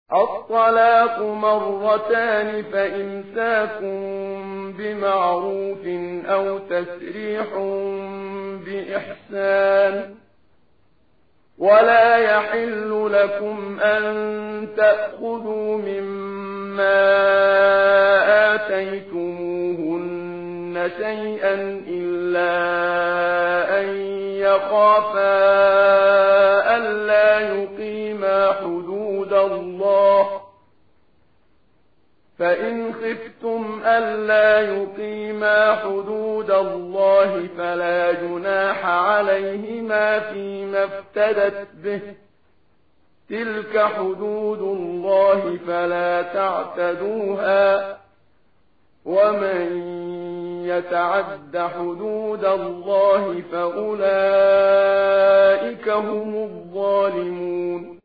الطلاق مرتان فإمساك بمعروف أو تسريح بإحسان ولا يحل لكم أن تأخذوا مما آتيتموهن شيئا إلا أن يخافا ألا يقيما حدود الله فإن خفتم ألا يقيما حدود الله فلا جناح عليهما فيما افتدت به تلك حدود الله فلا تعتدوها ومن يتعد حدود الله فأولئك هم الظالمون